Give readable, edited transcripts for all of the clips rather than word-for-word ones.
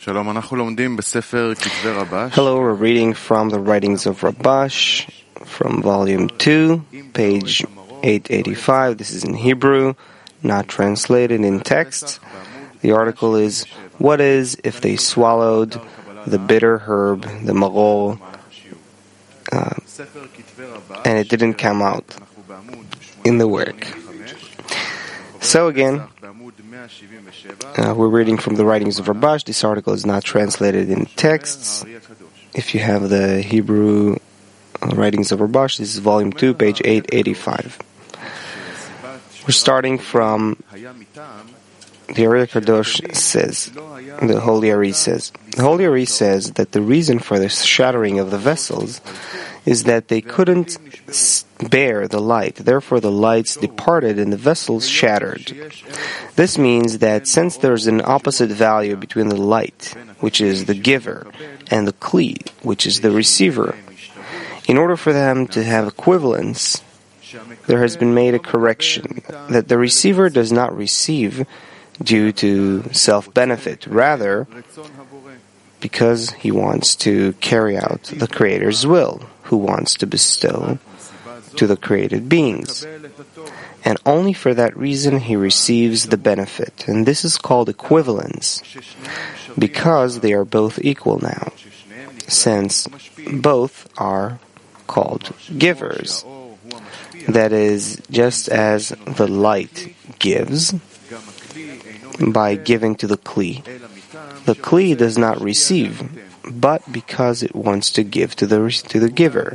Hello, we're reading from the Writings of Rabash, from Volume 2, page 885. This is in Hebrew, not translated in text. The article is, what is if they swallowed the bitter herb, the maror, and it didn't come out in the work? So again, we're reading from the Writings of Rabash. This article is not translated in texts. If you have the Hebrew Writings of Rabash, this is Volume 2, page 885. We're starting from the Ari Kadosh says, the Holy Ari says. The Holy Ari says that the reason for the shattering of the vessels is that they couldn't bear the light. Therefore, the lights departed and the vessels shattered. This means that since there's an opposite value between the light, which is the giver, and the kli, which is the receiver, in order for them to have equivalence, there has been made a correction that the receiver does not receive due to self-benefit, rather because he wants to carry out the Creator's will, who wants to bestow to the created beings. And only for that reason he receives the benefit. And this is called equivalence, because they are both equal now, since both are called givers. That is, just as the light gives by giving to the kli does not receive, but because it wants to give to the giver.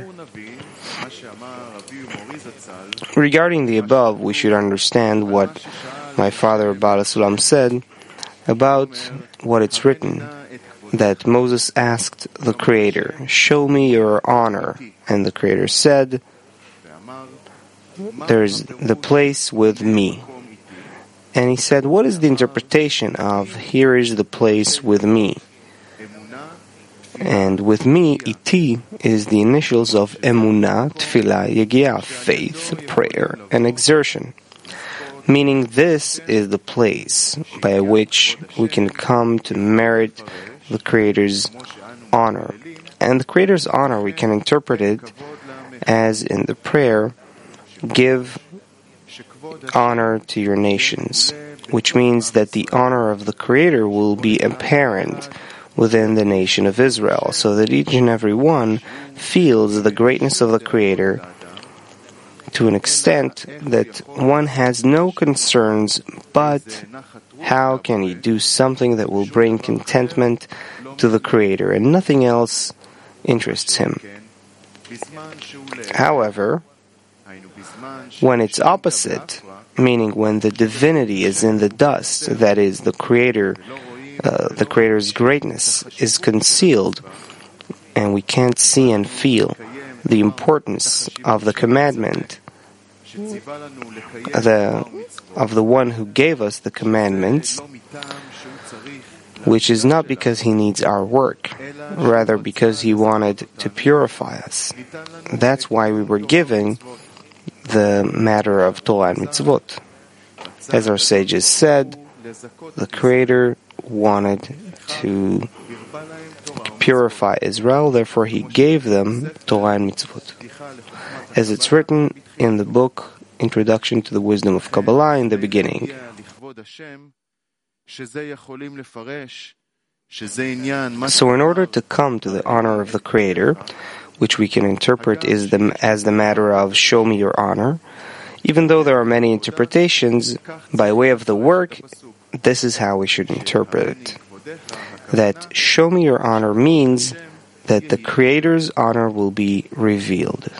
Regarding the above, we should understand what my father Baal HaSulam said about what it's written, that Moses asked the Creator, "Show me your honor," and the Creator said, "There's the place with me." And he said, what is the interpretation of, "Here is the place with me"? And with me, iti, is the initials of emunah, tefillah, yegiah, faith, prayer, and exertion. Meaning this is the place by which we can come to merit the Creator's honor. And the Creator's honor, we can interpret it as in the prayer, "Give honor to your nations," which means that the honor of the Creator will be apparent within the nation of Israel, so that each and every one feels the greatness of the Creator to an extent that one has no concerns, but how can he do something that will bring contentment to the Creator, and nothing else interests him. However, when it's opposite, meaning when the divinity is in the dust, that is, the Creator's greatness is concealed, and we can't see and feel the importance of the commandment, of the one who gave us the commandments, which is not because he needs our work, rather because he wanted to purify us. That's why we were given the matter of Torah and mitzvot. As our sages said, the Creator wanted to purify Israel, therefore he gave them Torah and mitzvot. As it's written in the book Introduction to the Wisdom of Kabbalah in the beginning. So in order to come to the honor of the Creator, which we can interpret as the matter of "show me your honor," even though there are many interpretations, by way of the work, this is how we should interpret it. That "show me your honor" means that the Creator's honor will be revealed.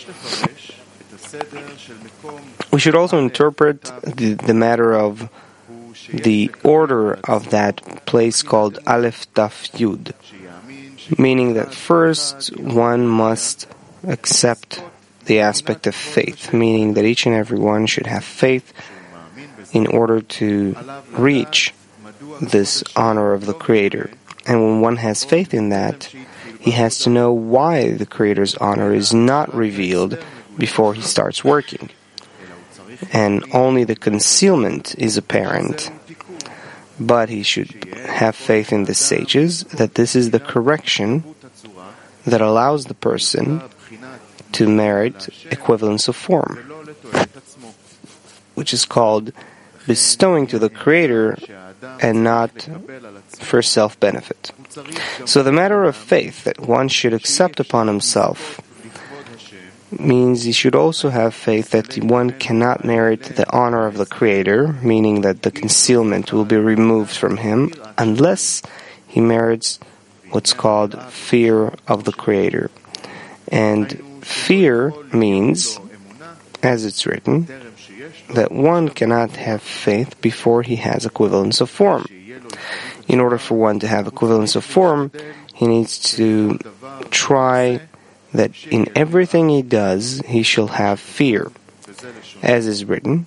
We should also interpret the matter of the order of that place called Aleph Taf Yud, meaning that first one must accept the aspect of faith, meaning that each and every one should have faith in order to reach this honor of the Creator. And when one has faith in that, he has to know why the Creator's honor is not revealed before he starts working. And only the concealment is apparent. but he should have faith in the sages that this is the correction that allows the person to merit equivalence of form, which is called bestowing to the Creator and not for self-benefit. So the matter of faith that one should accept upon himself means he should also have faith that one cannot merit the honor of the Creator, meaning that the concealment will be removed from him unless he merits what's called fear of the Creator. And fear means, as it's written, that one cannot have faith before he has equivalence of form. In order for one to have equivalence of form, he needs to try that in everything he does, he shall have fear. As is written,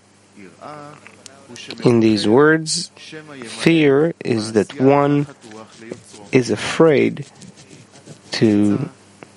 in these words, fear is that one is afraid to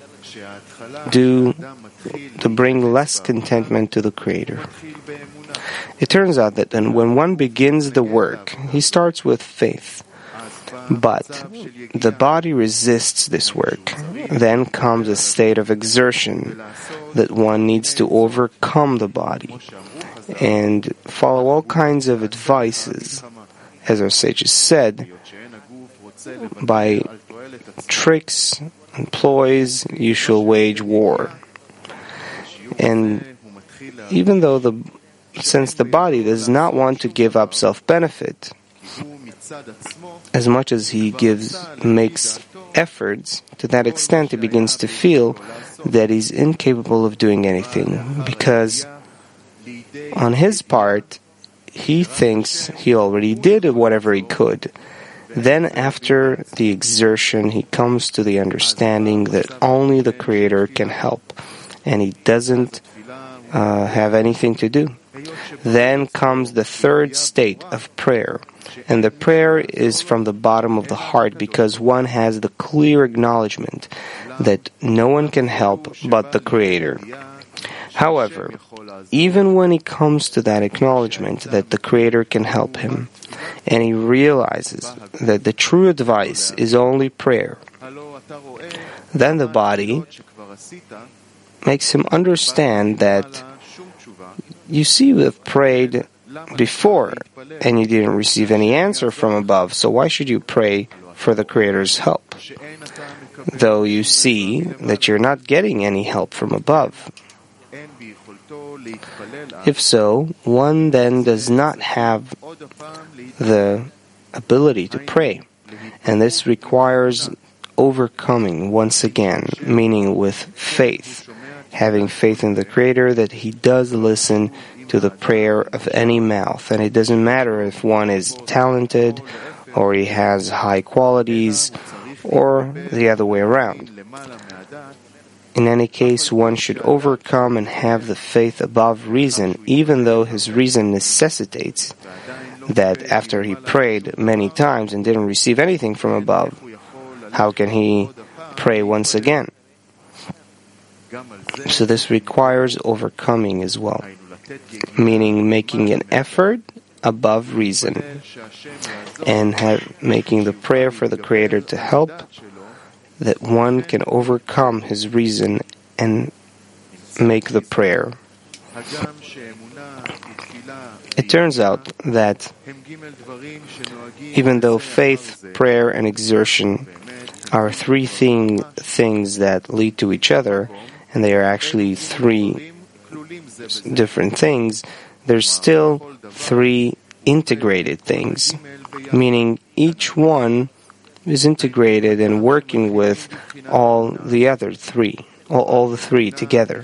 bring less contentment to the Creator. It turns out that when one begins the work, he starts with faith. But the body resists this work. Then comes a state of exertion that one needs to overcome the body and follow all kinds of advices. As our sages said, by tricks and ploys you shall wage war. And even though since the body does not want to give up self-benefit, as much as he makes efforts, to that extent he begins to feel that he's incapable of doing anything, because on his part, he thinks he already did whatever he could. Then after the exertion, he comes to the understanding that only the Creator can help, and he doesn't have anything to do. Then comes the third state of prayer. And the prayer is from the bottom of the heart, because one has the clear acknowledgement that no one can help but the Creator. However, even when he comes to that acknowledgement that the Creator can help him, and he realizes that the true advice is only prayer, then the body makes him understand that, you see, you have prayed before and you didn't receive any answer from above, so why should you pray for the Creator's help, though you see that you're not getting any help from above? If so, one then does not have the ability to pray, and this requires overcoming once again, meaning with faith, having faith in the Creator that He does listen to the prayer of any mouth, and it doesn't matter if one is talented or he has high qualities or the other way around. In any case, one should overcome and have the faith above reason, even though his reason necessitates that after he prayed many times and didn't receive anything from above, how can he pray once again? So this requires overcoming as well, meaning making an effort above reason and making the prayer for the Creator to help, that one can overcome his reason and make the prayer. It turns out that even though faith, prayer, and exertion are three things that lead to each other, and they are actually three different things, there's still three integrated things, meaning each one is integrated and working with all the other three, all the three together.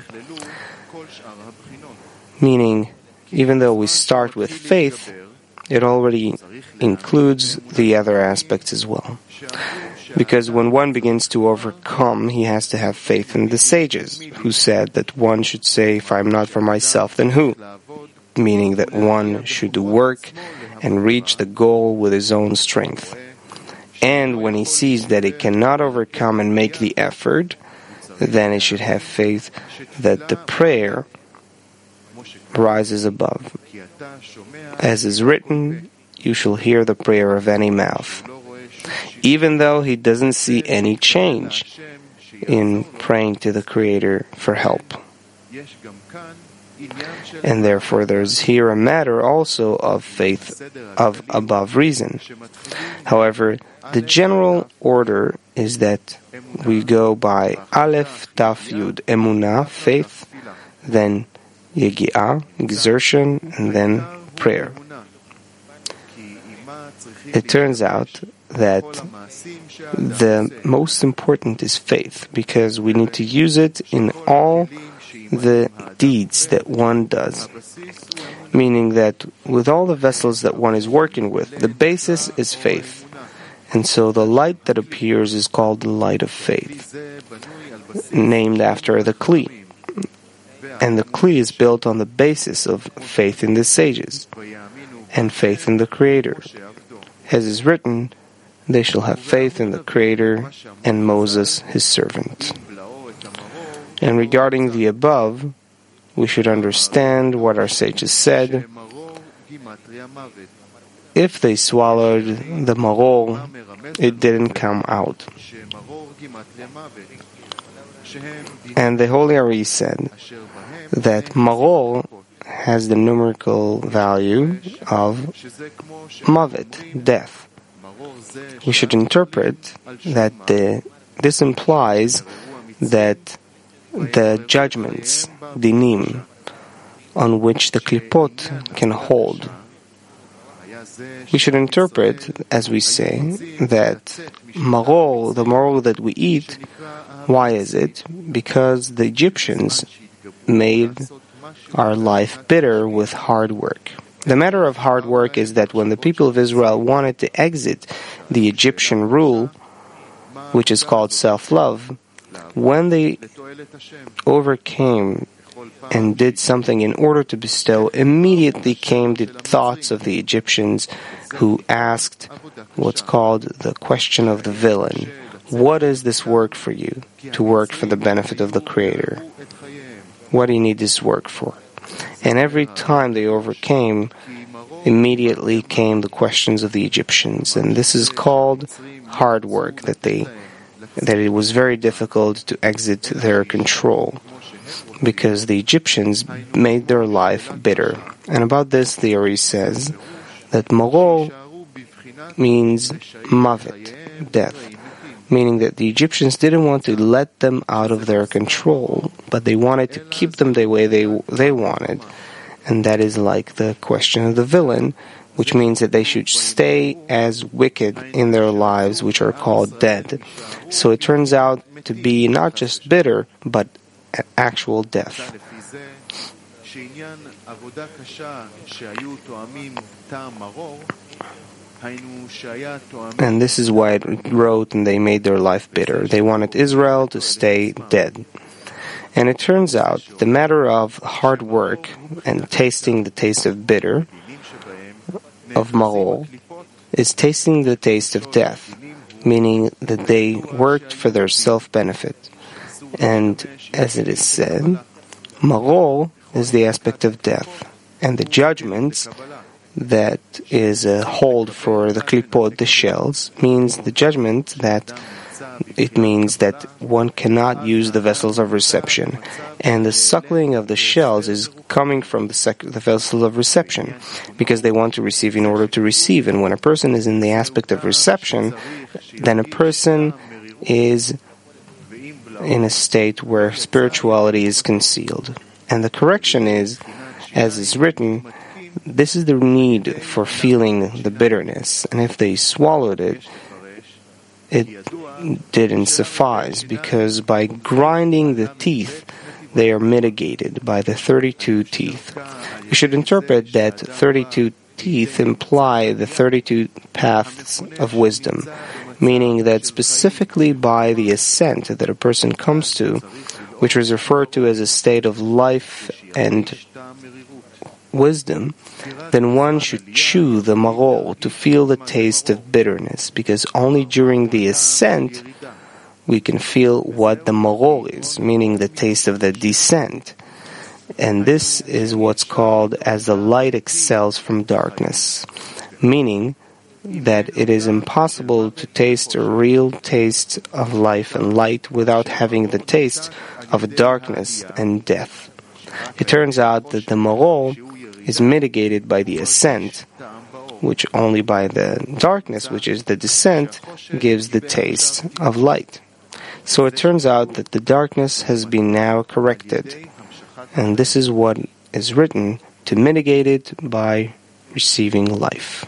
Meaning, even though we start with faith, it already includes the other aspects as well. Because when one begins to overcome, he has to have faith in the sages, who said that one should say, if I'm not for myself, then who? Meaning that one should work and reach the goal with his own strength. And when he sees that he cannot overcome and make the effort, then he should have faith that the prayer rises above. As is written, you shall hear the prayer of any mouth, even though he doesn't see any change in praying to the Creator for help. And therefore there's here a matter also of faith of above reason. However, the general order is that we go by Aleph, Taf, Yud, Emunah, faith, then Yegi'ah, exertion, and then prayer. It turns out that the most important is faith, because we need to use it in all the deeds that one does. Meaning that with all the vessels that one is working with, the basis is faith. And so the light that appears is called the light of faith, named after the Kli. And the Kli is built on the basis of faith in the sages and faith in the Creator. As is written, they shall have faith in the Creator and Moses his servant. And regarding the above, we should understand what our sages said. If they swallowed the maror, it didn't come out. And the Holy Ari said that maror has the numerical value of mavet, death. We should interpret that this implies that the judgments, dinim, on which the klipot can hold. We should interpret, as we say, that maror, the maror that we eat, why is it? Because the Egyptians made our life bitter with hard work. The matter of hard work is that when the people of Israel wanted to exit the Egyptian rule, which is called self-love, when they overcame and did something in order to bestow, immediately came the thoughts of the Egyptians who asked what's called the question of the villain. What is this work for you? To work for the benefit of the Creator. What do you need this work for? And every time they overcame, immediately came the questions of the Egyptians. And this is called hard work, that it was very difficult to exit their control, because the Egyptians made their life bitter. And about this, the Ari says that maror means mavet, death, meaning that the Egyptians didn't want to let them out of their control, but they wanted to keep them the way they wanted. And that is like the question of the villain, which means that they should stay as wicked in their lives, which are called dead. So it turns out to be not just bitter, but actual death. And this is why it wrote, and they made their life bitter. They wanted Israel to stay dead. And it turns out the matter of hard work and tasting the taste of bitter, of maror, is tasting the taste of death, meaning that they worked for their self-benefit. And as it is said, maror is the aspect of death, and the judgments that is a hold for the klipot, the shells, means the judgment that it means that one cannot use the vessels of reception. And the suckling of the shells is coming from the vessels of reception, because they want to receive in order to receive. And when a person is in the aspect of reception, then a person is in a state where spirituality is concealed. And the correction is, as is written, this is the need for feeling the bitterness. And if they swallowed it, it didn't suffice, because by grinding the teeth, they are mitigated by the 32 teeth. We should interpret that 32 teeth imply the 32 paths of wisdom, meaning that specifically by the ascent that a person comes to, which is referred to as a state of life and wisdom, then one should chew the maror to feel the taste of bitterness, because only during the ascent we can feel what the maror is, meaning the taste of the descent. And this is what's called as the light excels from darkness, meaning that it is impossible to taste a real taste of life and light without having the taste of darkness and death. It turns out that the maror is mitigated by the ascent, which only by the darkness, which is the descent, gives the taste of light. So it turns out that the darkness has been now corrected, and this is what is written, to mitigate it by receiving life.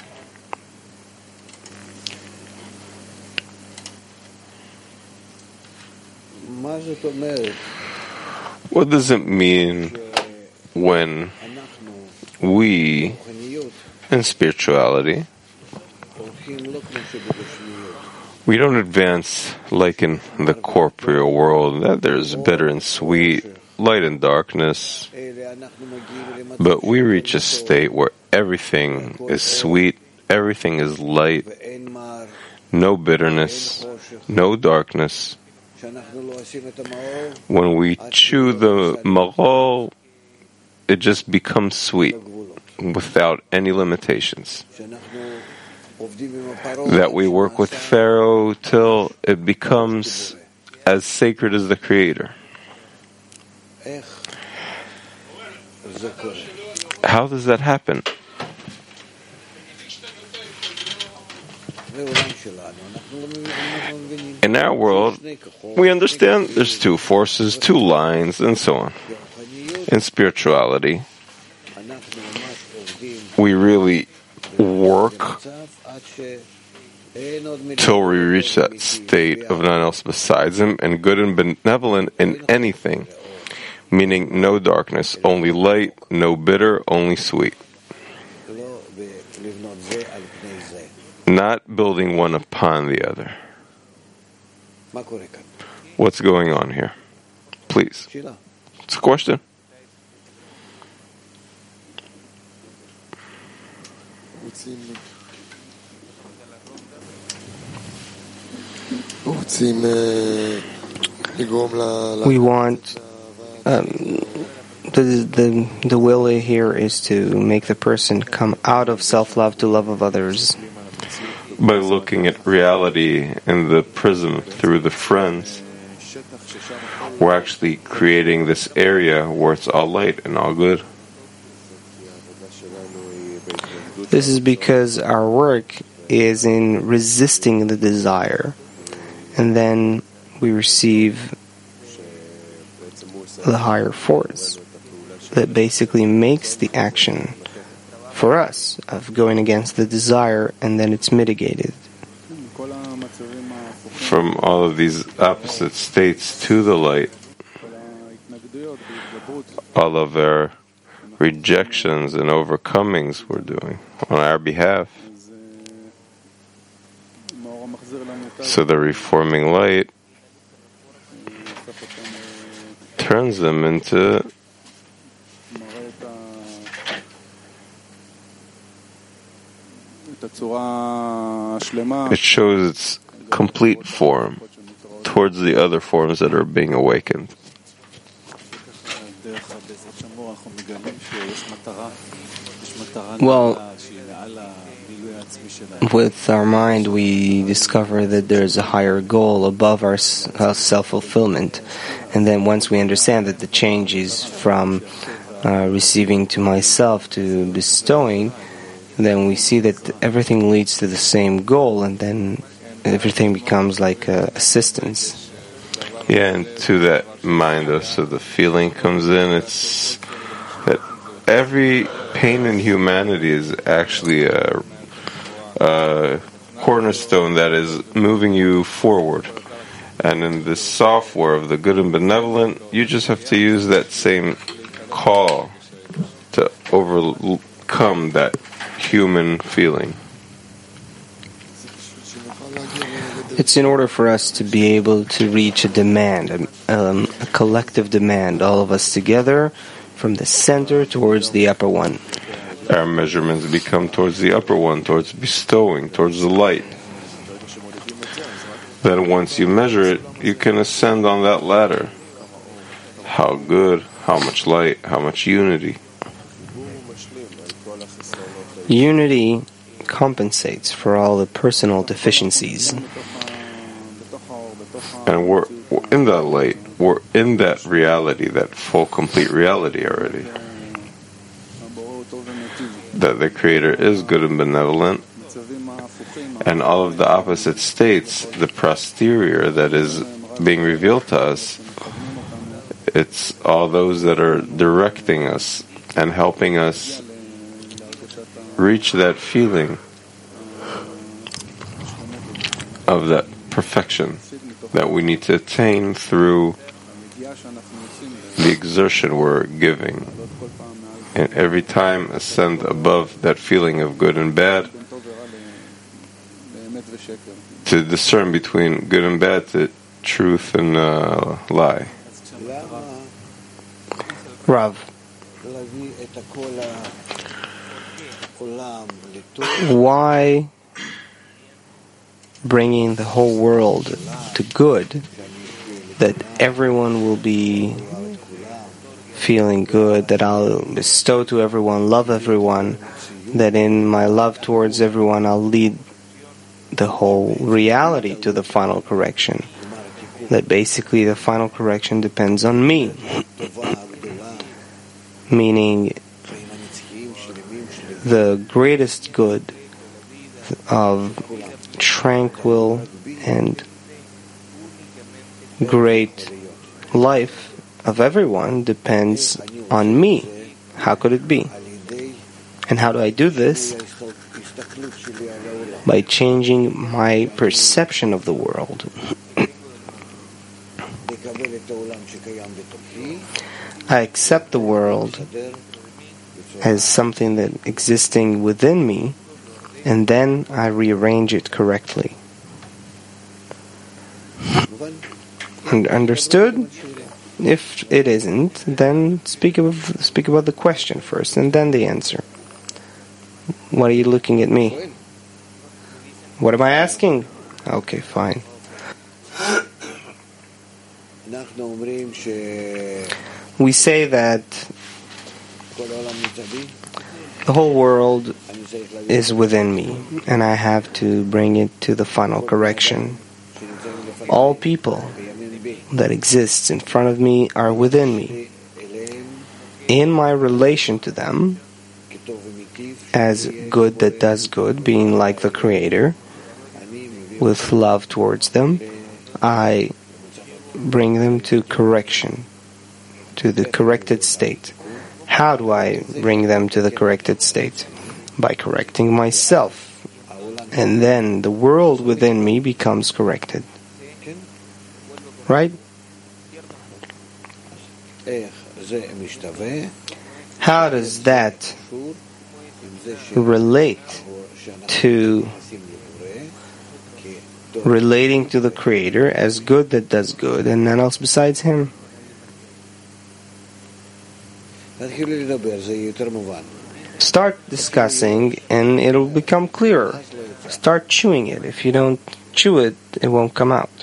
What does it mean when we, in spirituality, we don't advance like in the corporeal world, that there's bitter and sweet, light and darkness, but we reach a state where everything is sweet, everything is light, no bitterness, no darkness. When we chew the maror, it just becomes sweet, without any limitations. That we work with Pharaoh till it becomes as sacred as the Creator. How does that happen? In our world, we understand there's two forces, two lines, and so on. In spirituality, we really work till we reach that state of none else besides Him, and good and benevolent in anything, meaning no darkness, only light, no bitter, only sweet. Not building one upon the other. What's going on here? Please. It's a question. We want the will here is to make the person come out of self-love to love of others. By looking at reality in the prism through the friends, we're actually creating this area where it's all light and all good. This is because our work is in resisting the desire, and then we receive the higher force that basically makes the action for us of going against the desire, and then it's mitigated. From all of these opposite states to the light, all of our rejections and overcomings we're doing on our behalf. So the reforming light turns them into it shows its complete form towards the other forms that are being awakened. Well, with our mind we discover that there's a higher goal above our self-fulfillment, and then once we understand that the change is from receiving to myself to bestowing, then we see that everything leads to the same goal, and then everything becomes like assistance. Yeah, and to that mind also the feeling comes in. It's that every pain in humanity is actually a cornerstone that is moving you forward. And in this software of the good and benevolent, you just have to use that same call to overcome that human feeling. It's in order for us to be able to reach a demand, a collective demand, all of us together, from the center towards the upper one. Our measurements become towards the upper one, towards bestowing, towards the light. Then once you measure it, you can ascend on that ladder. How good, how much light, how much unity. Unity compensates for all the personal deficiencies. And we're in that light, we're in that reality, that full, complete reality already. That the Creator is good and benevolent, and all of the opposite states, the posterior that is being revealed to us, it's all those that are directing us and helping us reach that feeling of that perfection that we need to attain through the exertion we're giving. And every time ascend above that feeling of good and bad, to discern between good and bad, to truth and lie. Rav, why bringing the whole world to good, that everyone will be feeling good, that I'll bestow to everyone, love everyone, that in my love towards everyone I'll lead the whole reality to the final correction, that basically the final correction depends on me, meaning the greatest good of tranquil and great life of everyone depends on me. How could it be? And how do I do this? By changing my perception of the world. I accept the world as something that existing within me, and then I rearrange it correctly. Understood? If it isn't, then speak about the question first, and then the answer. What are you looking at me? What am I asking? Okay, fine. We say that the whole world is within me, and I have to bring it to the final correction. All people that exist in front of me are within me. In my relation to them, as good that does good, being like the Creator, with love towards them, I bring them to correction, to the corrected state. How do I bring them to the corrected state? By correcting myself. And then the world within me becomes corrected. Right? How does that relate to relating to the Creator as good that does good and none else besides Him? Start discussing and it'll become clearer. Start chewing it. If you don't chew it, it won't come out.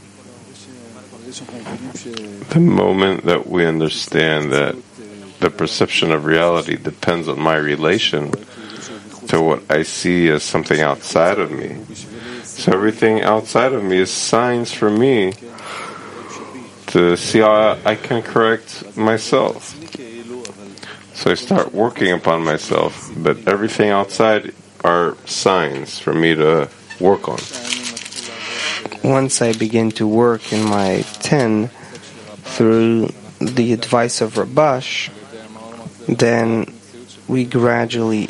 The moment that we understand that the perception of reality depends on my relation to what I see as something outside of me. So everything outside of me is signs for me to see how I can correct myself. So I start working upon myself, but everything outside are signs for me to work on. Once I begin to work in my 10 through the advice of Rabash, then we gradually,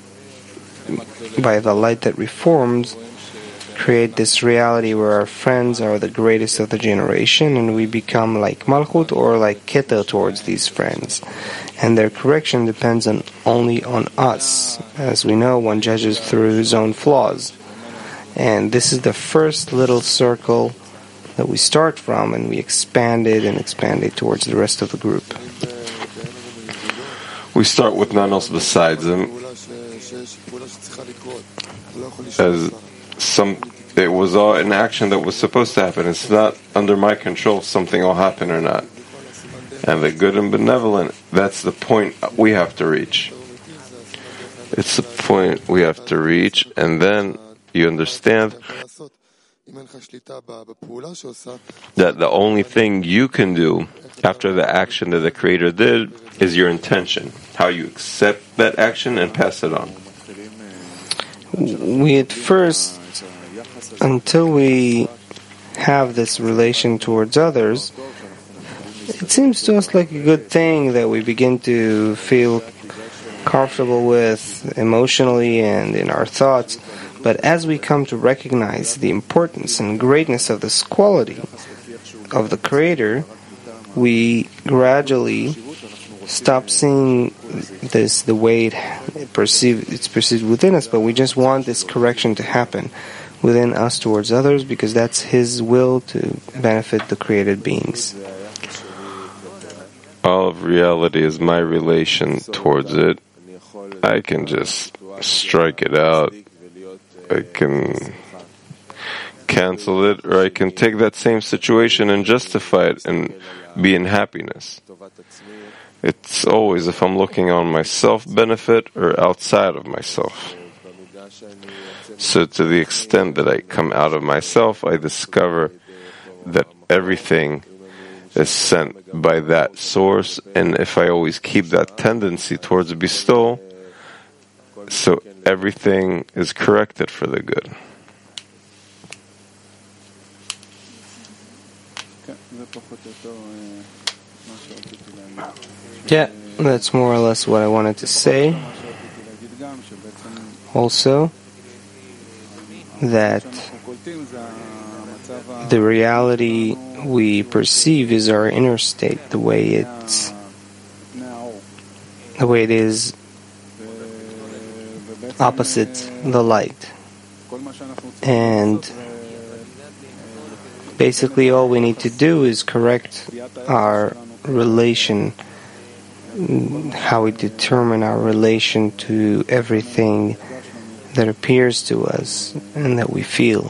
by the light that reforms, create this reality where our friends are the greatest of the generation, and we become like Malchut or like Keter towards these friends. And their correction depends only on us. As we know, one judges through his own flaws. And this is the first little circle that we start from, and we expand it towards the rest of the group. We start with none else besides him. It was all an action that was supposed to happen. It's not under my control if something will happen or not. And the good and benevolent, that's the point we have to reach. It's the point we have to reach, and then you understand that the only thing you can do after the action that the Creator did is your intention, how you accept that action and pass it on. We at first, until we have this relation towards others, it seems to us like a good thing that we begin to feel comfortable with emotionally and in our thoughts. But as we come to recognize the importance and greatness of this quality of the Creator, we gradually stop seeing this the way it's perceived within us, but we just want this correction to happen within us towards others, because that's His will to benefit the created beings. All of reality is my relation towards it. I can just strike it out. I can cancel it, or I can take that same situation and justify it and be in happiness. It's always if I'm looking on my self-benefit or outside of myself. So to the extent that I come out of myself, I discover that everything is sent by that source, and if I always keep that tendency towards bestowal, so everything is corrected for the good. Yeah, that's more or less what I wanted to say. Also, that the reality we perceive is our inner state, the way it is opposite the light. And basically all we need to do is correct our relation, how we determine our relation to everything that appears to us and that we feel.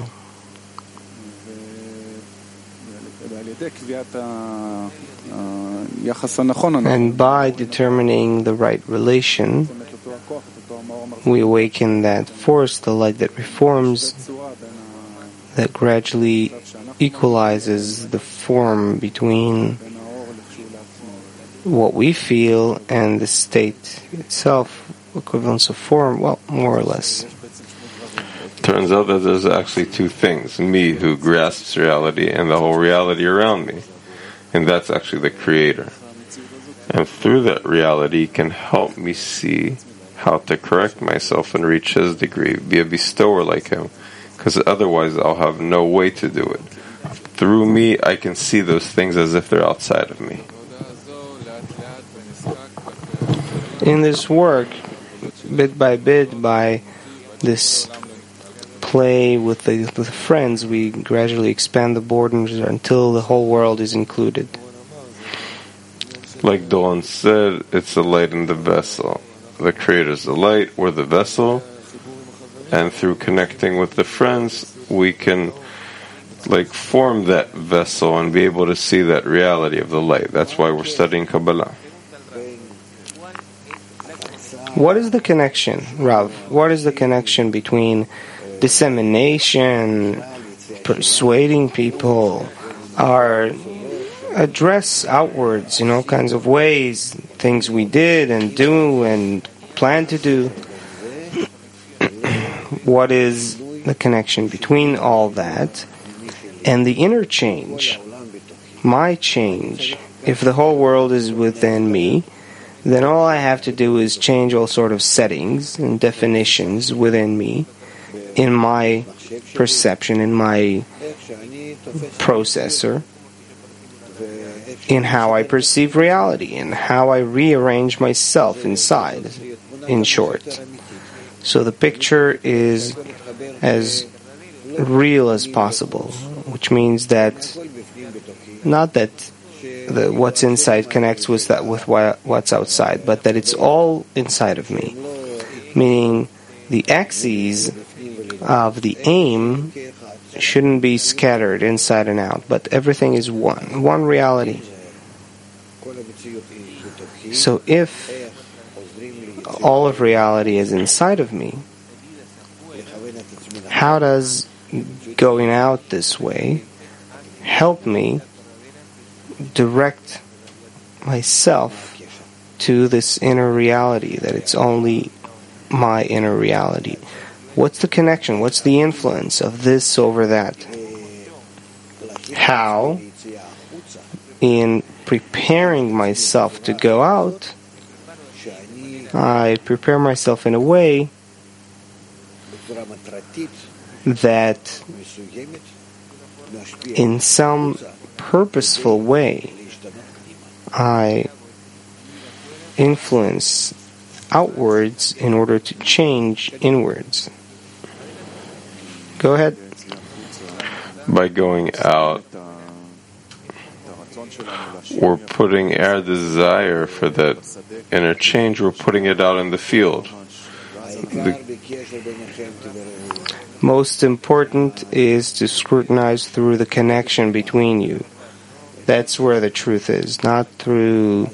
And by determining the right relation, we awaken that force, the light that reforms, that gradually equalizes the form between what we feel and the state itself, equivalence of form, well, more or less. Turns out that there's actually two things: me, who grasps reality, and the whole reality around me. And that's actually the Creator. And through that reality can help me see how to correct myself and reach His degree, be a bestower like Him, because otherwise I'll have no way to do it. Through me, I can see those things as if they're outside of me. In this work, bit by bit, by this play with the friends, we gradually expand the borders until the whole world is included. Like Dawn said, it's the light in the vessel. The Creator's the light, we're the vessel, and through connecting with the friends, we can form that vessel and be able to see that reality of the light. That's why we're studying Kabbalah. What is the connection, Rav? What is the connection between dissemination, persuading people, our address outwards in all kinds of ways, things we did and do and plan to do? What is the connection between all that and the inner change, my change? If the whole world is within me, then all I have to do is change all sort of settings and definitions within me, in my perception, in my processor, in how I perceive reality, in how I rearrange myself inside, in short. So the picture is as real as possible, which means that not that what's inside connects with what's outside, but that it's all inside of me. Meaning the axes of the aim shouldn't be scattered inside and out, but everything is one reality. So if all of reality is inside of me, how does going out this way help me direct myself to this inner reality, that it's only my inner reality? What's the connection? What's the influence of this over that? How, in preparing myself to go out, I prepare myself in a way that in some purposeful way I influence outwards in order to change inwards. Go ahead. By going out, we're putting our desire for that inner change, we're putting it out in the field. Most important is to scrutinize through the connection between you. That's where the truth is, not through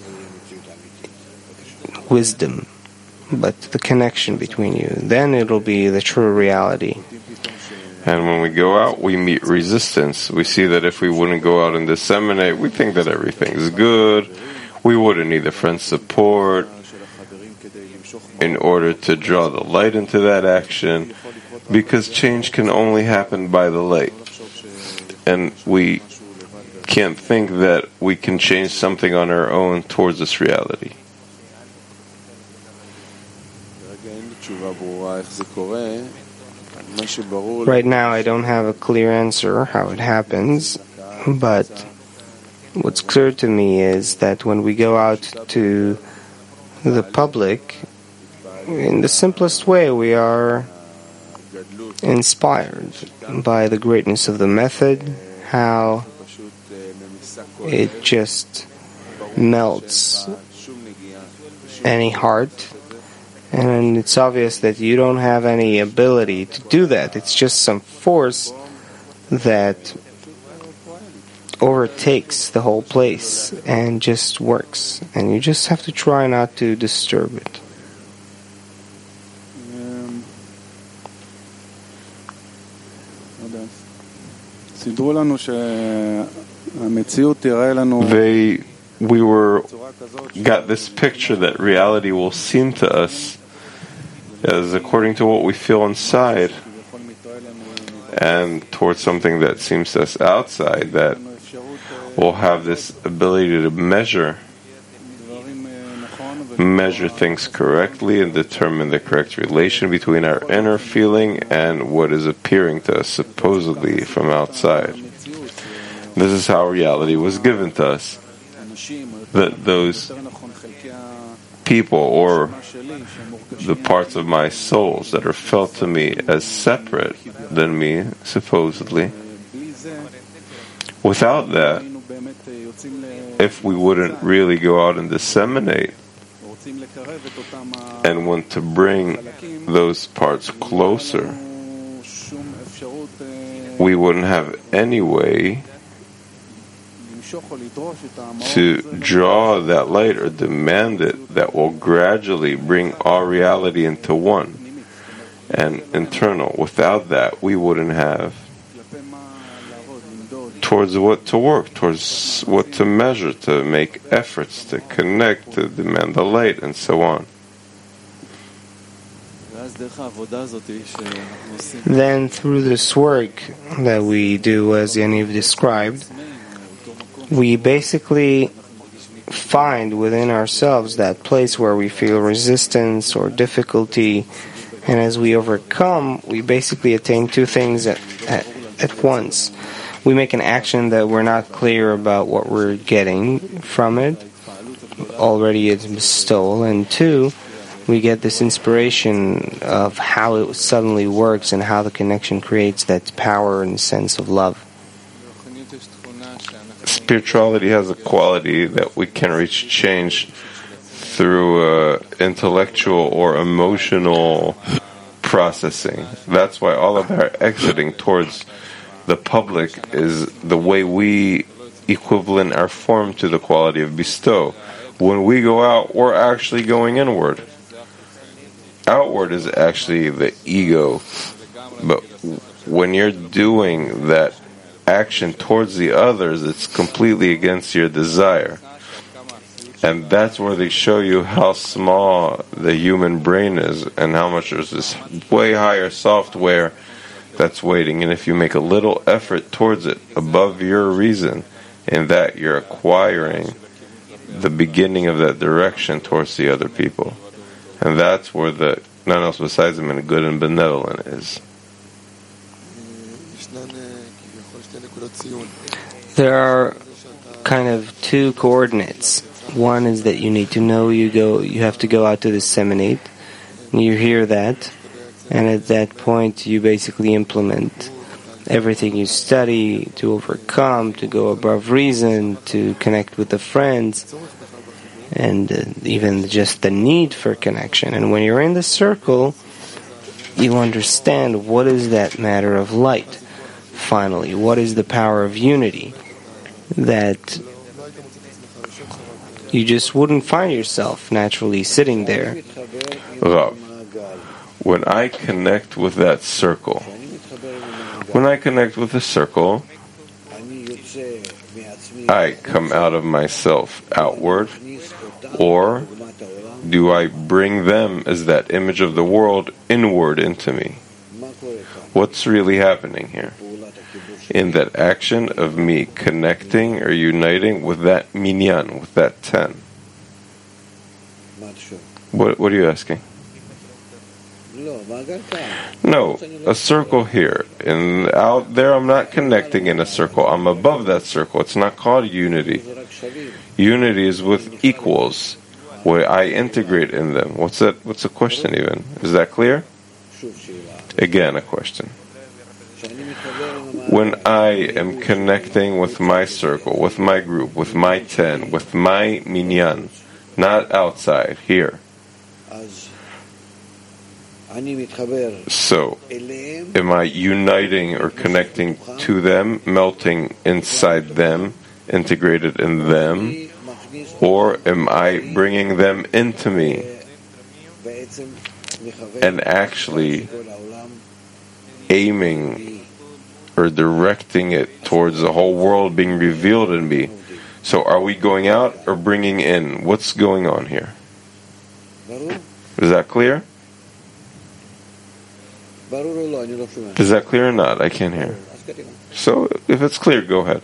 wisdom, but the connection between you. Then it'll be the true reality. And when we go out, we meet resistance. We see that if we wouldn't go out and disseminate, we think that everything's good. We wouldn't need a friend's support in order to draw the light into that action, because change can only happen by the light. And we can't think that we can change something on our own towards this reality. Right now I don't have a clear answer how it happens, but what's clear to me is that when we go out to the public, in the simplest way we are inspired by the greatness of the method, how it just melts any heart. And it's obvious that you don't have any ability to do that. It's just some force that overtakes the whole place and just works. And you just have to try not to disturb it. We got this picture that reality will seem to us as according to what we feel inside, and towards something that seems to us outside, that we'll have this ability to measure things correctly and determine the correct relation between our inner feeling and what is appearing to us supposedly from outside. This is how reality was given to us. That those people, or the parts of my souls that are felt to me as separate than me, supposedly, without that, if we wouldn't really go out and disseminate and want to bring those parts closer, we wouldn't have any way to draw that light or demand it that will gradually bring our reality into one and internal. Without that, we wouldn't have towards what to work, towards what to measure, to make efforts, to connect, to demand the light, and so on. Then through this work that we do, as Yaniv described, we basically find within ourselves that place where we feel resistance or difficulty, and as we overcome, we basically attain two things at once. We make an action that we're not clear about what we're getting from it. Already it's bestowal. And two, we get this inspiration of how it suddenly works and how the connection creates that power and sense of love. Spirituality has a quality that we can reach change through intellectual or emotional processing. That's why all of our exiting towards the public is the way we equivalent our form to the quality of bestow. When we go out, we're actually going inward. outward is actually the ego. But when you're doing that action towards the others, it's completely against your desire. And that's where they show you how small the human brain is and how much there's this way higher software that's waiting. And if you make a little effort towards it above your reason, in that you're acquiring the beginning of that direction towards the other people. And that's where the none else besides him and good and benevolent is. There are kind of two coordinates. One is that you need to know you have to go out to disseminate. And you hear that, and at that point you basically implement everything you study to overcome, to go above reason, to connect with the friends, and even just the need for connection. And when you're in the circle, you understand what is that matter of light. Finally, what is the power of unity that you just wouldn't find yourself naturally sitting there. Rav, when I connect with that circle, when I connect with the circle, I come out of myself outward, or do I bring them as that image of the world inward into me? What's really happening here? In that action of me connecting or uniting with that minyan, with that 10. What are you asking? No, a circle here. And out there I'm not connecting in a circle. I'm above that circle. It's not called unity. Unity is with equals, where I integrate in them. What's that? What's the question even? Is that clear? Again, a question. When I am connecting with my circle, with my group, with my 10, with my minyan, not outside, here. So, am I uniting or connecting to them, melting inside them, integrated in them, or am I bringing them into me and actually aiming or directing it towards the whole world being revealed in me? So are we going out or bringing in? What's going on here? Is that clear? Is that clear or not? I can't hear. So if it's clear, go ahead.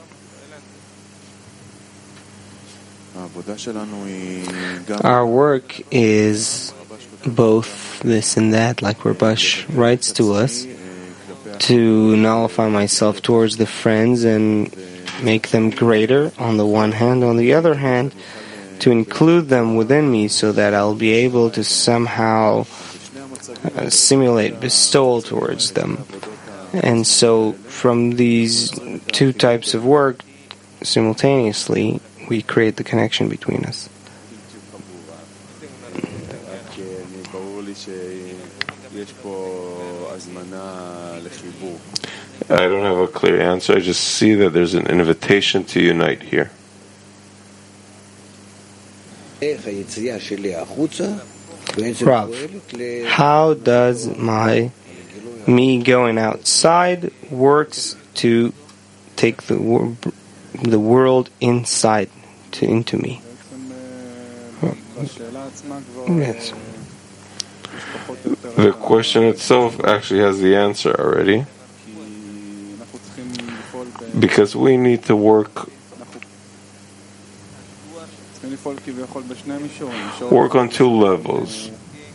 Our work is both this and that, like Rabash writes to us, to nullify myself towards the friends and make them greater on the one hand, on the other hand, to include them within me so that I'll be able to somehow simulate bestowal towards them. And so from these two types of work, simultaneously, we create the connection between us. I don't have a clear answer. I just see that there's an invitation to unite here. Rav, how does me going outside works to take the world inside into me? Yes. The question itself actually has the answer already. Because we need to work on two levels.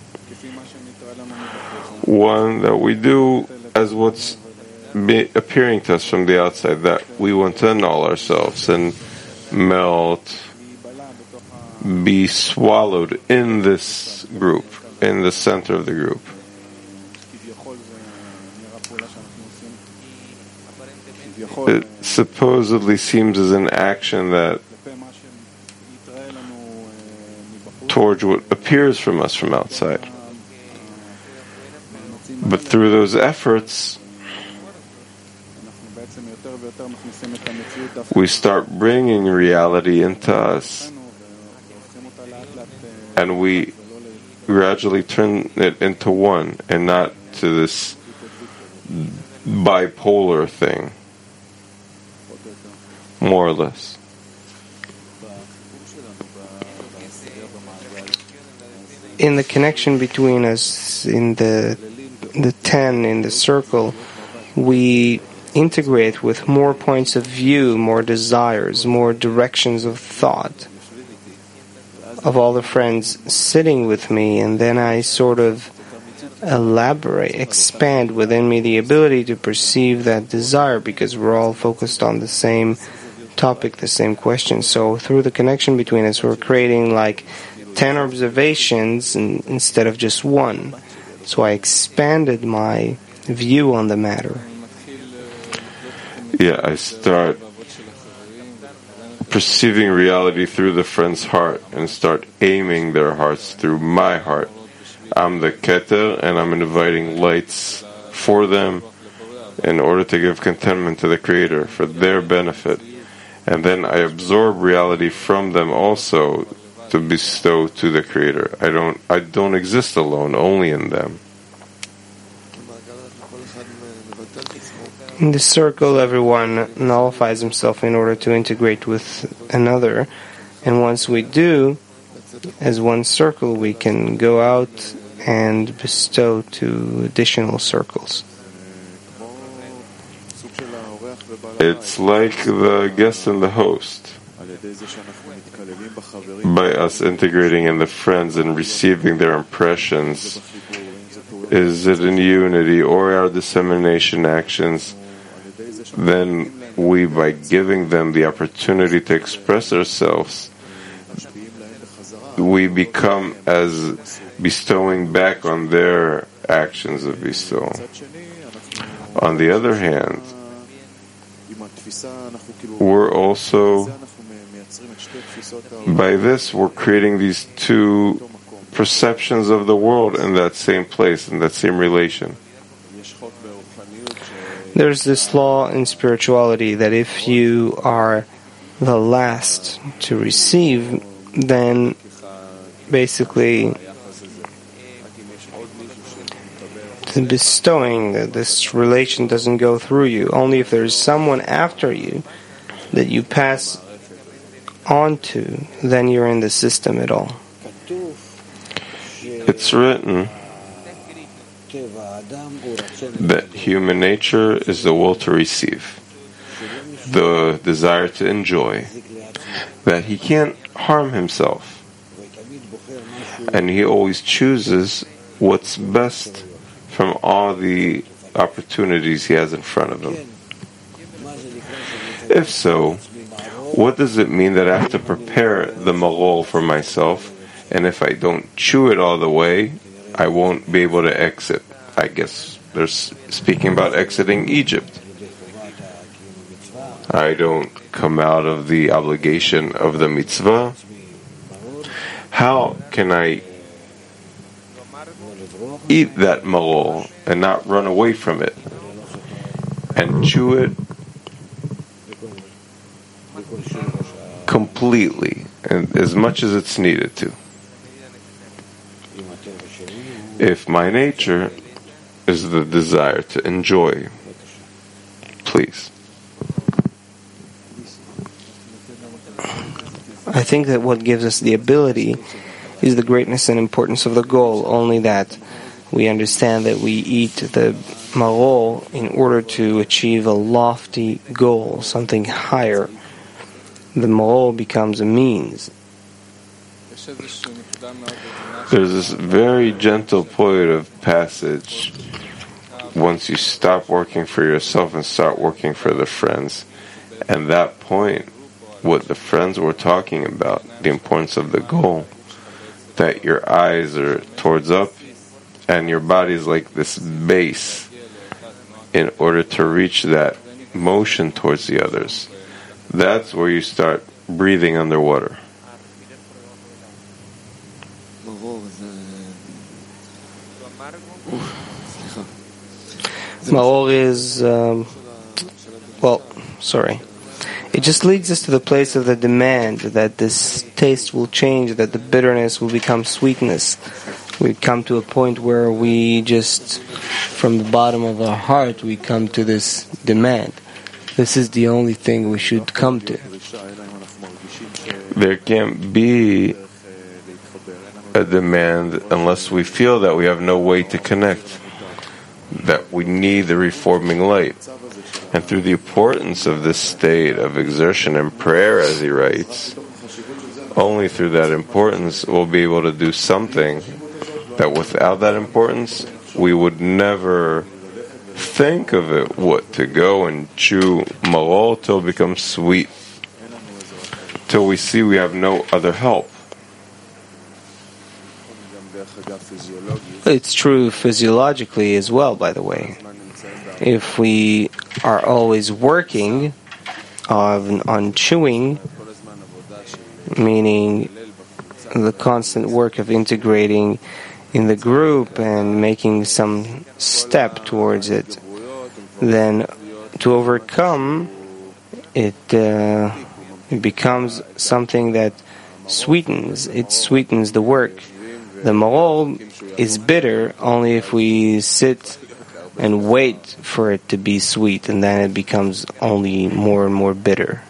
One, that we do as what's appearing to us from the outside, that we want to annul ourselves and melt, be swallowed in this group, in the center of the group. It supposedly seems as an action that towards what appears from us from outside. But through those efforts, we start bringing reality into us, and we gradually turn it into one and not to this bipolar thing, more or less. In the connection between us, in the 10, in the circle, we integrate with more points of view, more desires, more directions of thought of all the friends sitting with me, and then I sort of expand within me the ability to perceive that desire, because we're all focused on the same topic, the same question. So through the connection between us, we're creating like 10 observations instead of just one. So I expanded my view on the matter. Yeah, I start perceiving reality through the friend's heart and start aiming their hearts through my heart. I'm the Keter, and I'm inviting lights for them in order to give contentment to the Creator for their benefit. And then I absorb reality from them also to bestow to the Creator. I don't exist alone, only in them. In the circle, everyone nullifies himself in order to integrate with another. And once we do, as one circle, we can go out and bestow to additional circles. It's like the guest and the host. By us integrating in the friends and receiving their impressions, is it in unity or our dissemination actions, then we, by giving them the opportunity to express ourselves, we become as bestowing back on their actions of bestowal. On the other hand, we're also, by this, we're creating these two perceptions of the world in that same place, in that same relation. There's this law in spirituality that if you are the last to receive, then basically the bestowing, this relation doesn't go through you. Only if there's someone after you that you pass on to, then you're in the system at all. It's written that human nature is the will to receive, the desire to enjoy, that he can't harm himself, and he always chooses what's best from all the opportunities he has in front of him. If so, what does it mean that I have to prepare the malol for myself, and if I don't chew it all the way, I won't be able to exit? I guess they're speaking about exiting Egypt. I don't come out of the obligation of the mitzvah. How can I eat that malol and not run away from it and chew it completely and as much as it's needed to? If my nature is the desire to enjoy, please. I think that what gives us the ability is the greatness and importance of the goal, only that we understand that we eat the marol in order to achieve a lofty goal, something higher. The marol becomes a means. There's this very gentle point of passage once you stop working for yourself and start working for the friends. And that point, what the friends were talking about, the importance of the goal, that your eyes are towards up and your body is like this base in order to reach that motion towards the others. That's where you start breathing underwater. Maror is, it just leads us to the place of the demand that this taste will change, that the bitterness will become sweetness, We come to a point where we just, from the bottom of our heart, we come to this demand. This is the only thing we should come to. There can't be a demand unless we feel that we have no way to connect, that we need the reforming light. And through the importance of this state of exertion and prayer, as he writes, only through that importance we'll be able to do something that without that importance we would never think of it. What, to go and chew maror till it becomes sweet, till we see we have no other help. It's true physiologically as well, by the way. If we are always working on chewing, meaning the constant work of integrating in the group and making some step towards it, then to overcome it, it becomes something that sweetens. It sweetens the work. The maror is bitter only if we sit and wait for it to be sweet, and then it becomes only more and more bitter.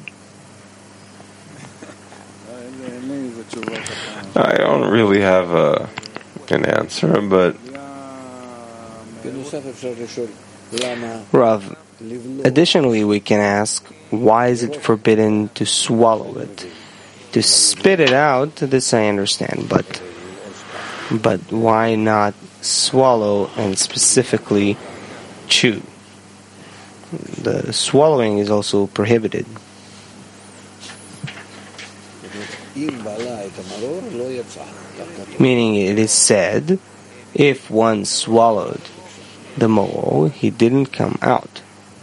I don't really have an answer, but Rav, additionally we can ask, why is it forbidden to swallow it? To spit it out, this I understand, but why not swallow and specifically chew? The swallowing is also prohibited. Meaning it is said, if one swallowed the maror, he didn't come out.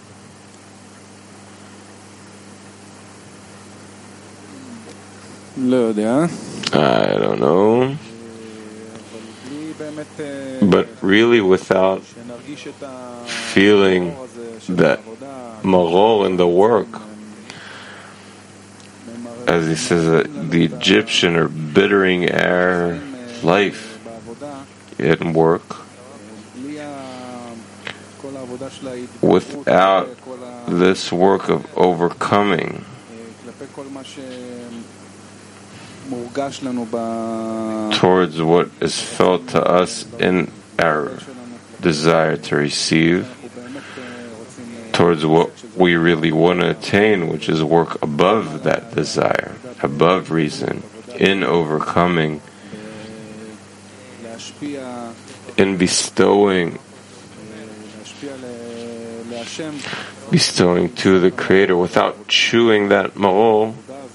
I don't know. But really, without feeling that maror in the work, as he says, that the Egyptian are bittering our life in work, without this work of overcoming towards what is felt to us in our desire to receive, towards what we really want to attain, which is work above that desire, above reason, in overcoming, in bestowing to the Creator without chewing that maror,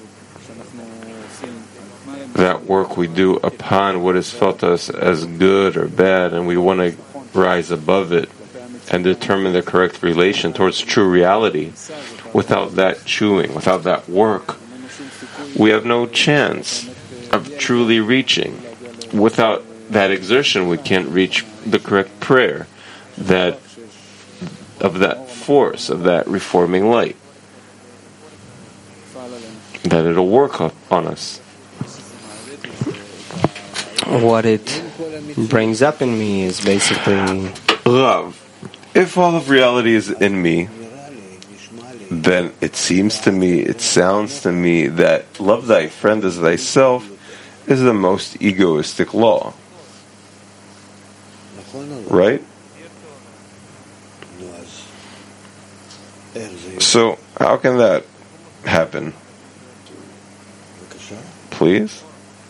that work we do upon what is felt to us as good or bad, and we want to rise above it and determine the correct relation towards true reality. Without that chewing, without that work, we have no chance of truly reaching. Without that exertion, we can't reach the correct prayer, that of that force, of that reforming light, that it'll work on us. What it brings up in me is basically, Rav, if all of reality is in me, then it seems to me, it sounds to me that love thy friend as thyself is the most egoistic law. Right? So, how can that happen? Please?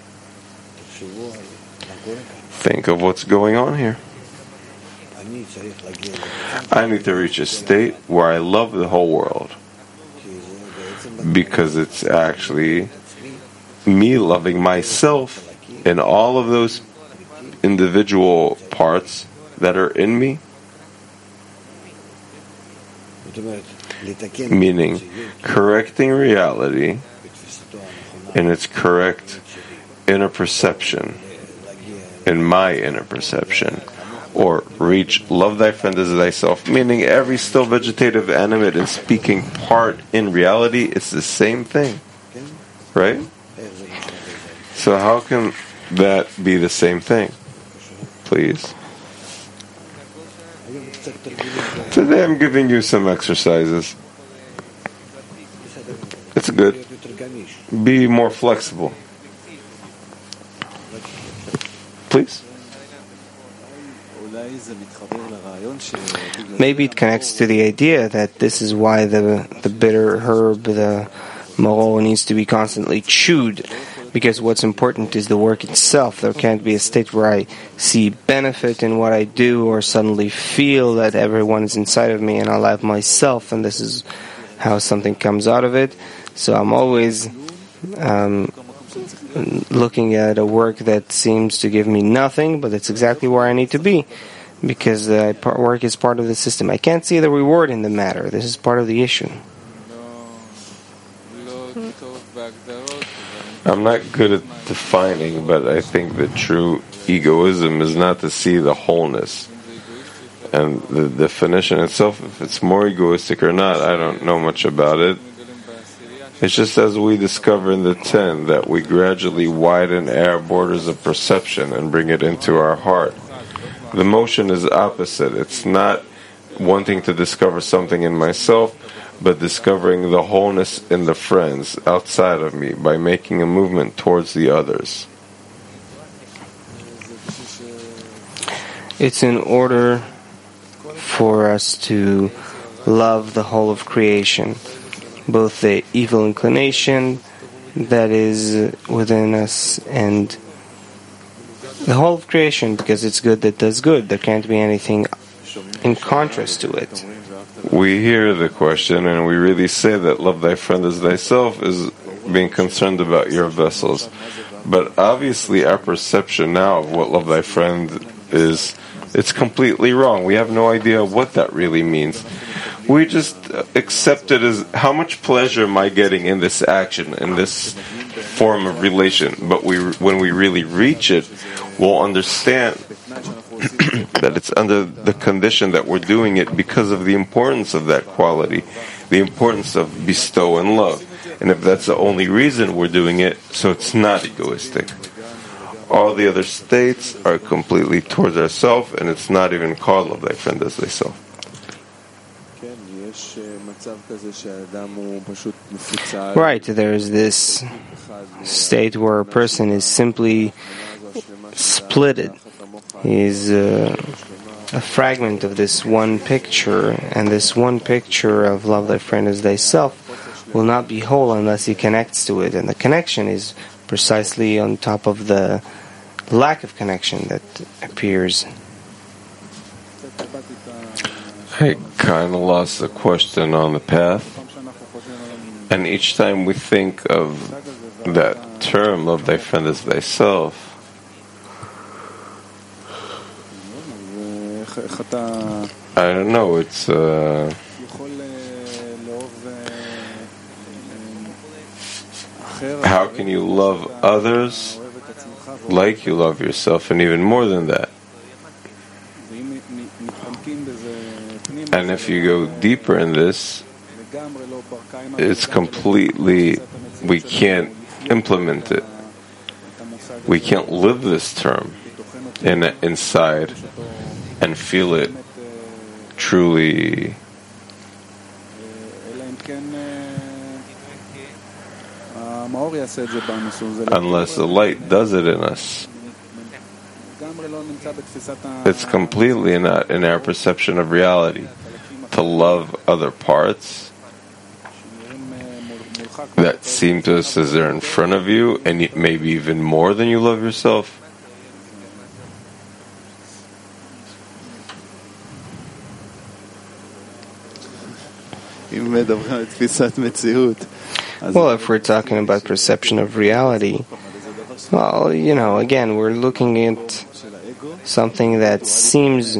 Think of what's going on here. I need to reach a state where I love the whole world, because it's actually me loving myself in all of those individual parts that are in me, meaning correcting reality in its correct inner perception, in my inner perception, or reach love thy friend as thyself, meaning every still vegetative, animate, and speaking part in reality, it's the same thing, right? So how can that be the same thing? please. Today I'm giving you some exercises. It's good. Be more flexible. Please. Maybe it connects to the idea that this is why the bitter herb, the maror, needs to be constantly chewed, because what's important is the work itself. There can't be a state where I see benefit in what I do or suddenly feel that everyone is inside of me and I love myself, and this is how something comes out of it. So I'm always looking at a work that seems to give me nothing, but it's exactly where I need to be, because work is part of the system. I can't see the reward in the matter. This is part of the issue. I'm not good at defining, but I think that true egoism is not to see the wholeness. And the definition itself, if it's more egoistic or not, I don't know much about it. It's just as we discover in the 10 that we gradually widen our borders of perception and bring it into our heart. The motion is opposite. It's not wanting to discover something in myself, but discovering the wholeness in the friends outside of me by making a movement towards the others. It's in order for us to love the whole of creation, both the evil inclination that is within us and the whole of creation, because it's good that does good. There can't be anything in contrast to it. We hear the question and we really say that love thy friend as thyself is being concerned about your vessels. But obviously our perception now of what love thy friend is, it's completely wrong. We have no idea what that really means. We just accept it as how much pleasure am I getting in this action, in this form of relation. But when we really reach it, we'll understand that it's under the condition that we're doing it because of the importance of that quality, the importance of bestow and love. And if that's the only reason we're doing it, so it's not egoistic. All the other states are completely towards ourselves, and it's not even called love thy friend as thyself. Right, there's this state where a person is simply splitted. He's a fragment of this one picture, and this one picture of love thy friend as thyself will not be whole unless he connects to it, and the connection is precisely on top of the lack of connection that appears. I kind of lost the question on the path, and each time we think of that term, love thy friend as thyself, I don't know, it's how can you love others like you love yourself, and even more than that? And if you go deeper in this, it's completely, we can't implement it. We can't live this term inside and feel it truly, unless the light does it in us. It's completely not in our perception of reality to love other parts that seem to us as they're in front of you, and maybe even more than you love yourself. Well, if we're talking about perception of reality, well, again, we're looking at something that seems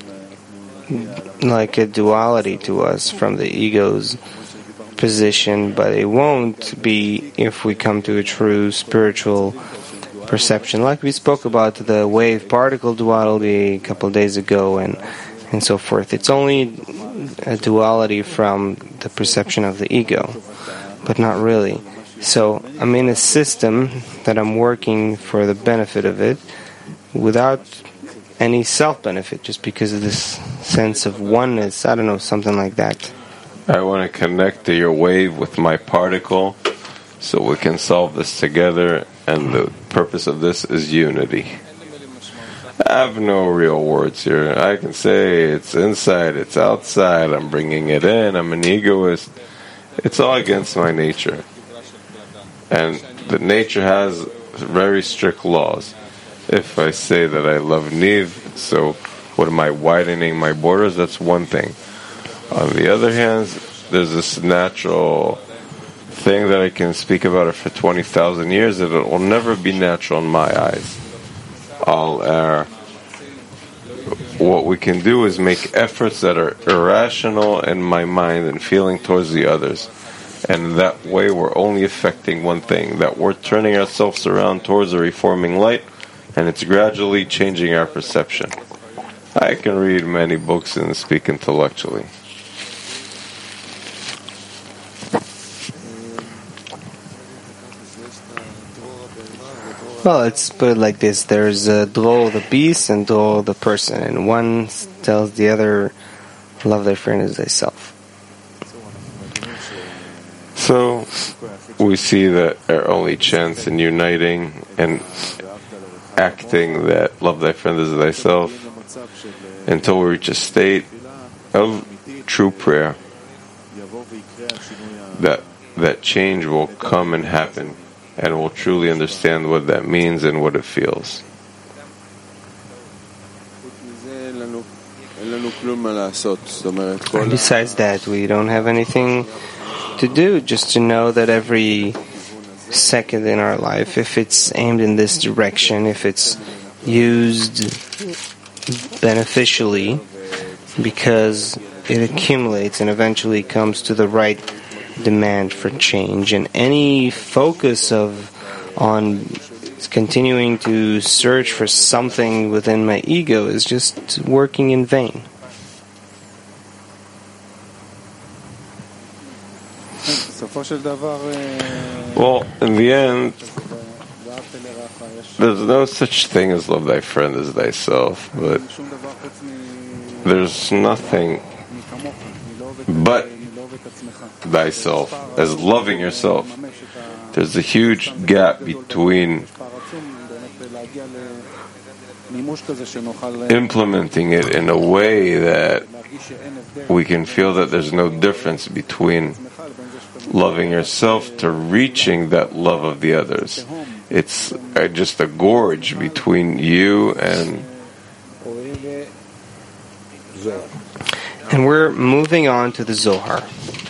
like a duality to us from the ego's position, but it won't be if we come to a true spiritual perception. Like we spoke about the wave-particle duality a couple of days ago and so forth. It's only a duality from the perception of the ego, but not really. So I'm in a system that I'm working for the benefit of it without any self-benefit just because of this sense of oneness. I don't know, something like that. I want to connect to your wave with my particle so we can solve this together, and the purpose of this is unity. I have no real words here. I can say it's inside, it's outside, I'm bringing it in, I'm an egoist. It's all against my nature. And the nature has very strict laws. If I say that I love Niv, so what am I, widening my borders? That's one thing. On the other hand, there's this natural thing that I can speak about it for 20,000 years that it will never be natural in my eyes. I'll err. What we can do is make efforts that are irrational in my mind and feeling towards the others. And that way we're only affecting one thing, that we're turning ourselves around towards a reforming light, and it's gradually changing our perception. I can read many books and speak intellectually. Well, let's put it like this. There's Dror the beast and Dror the person, and one tells the other, love thy friend as thyself. So, we see that our only chance in uniting and acting that love thy friend as thyself until we reach a state of true prayer, that change will come and happen, and we'll truly understand what that means and what it feels. And besides that, we don't have anything to do, just to know that every second in our life, if it's aimed in this direction, if it's used beneficially, because it accumulates and eventually comes to the right demand for change, and any focus on continuing to search for something within my ego is just working in vain. Well, in the end, there's no such thing as love thy friend as thyself, but there's nothing but thyself as loving yourself. There's a huge gap between implementing it in a way that we can feel that there's no difference between loving yourself to reaching that love of the others. It's just a gorge between you and... And we're moving on to the Zohar.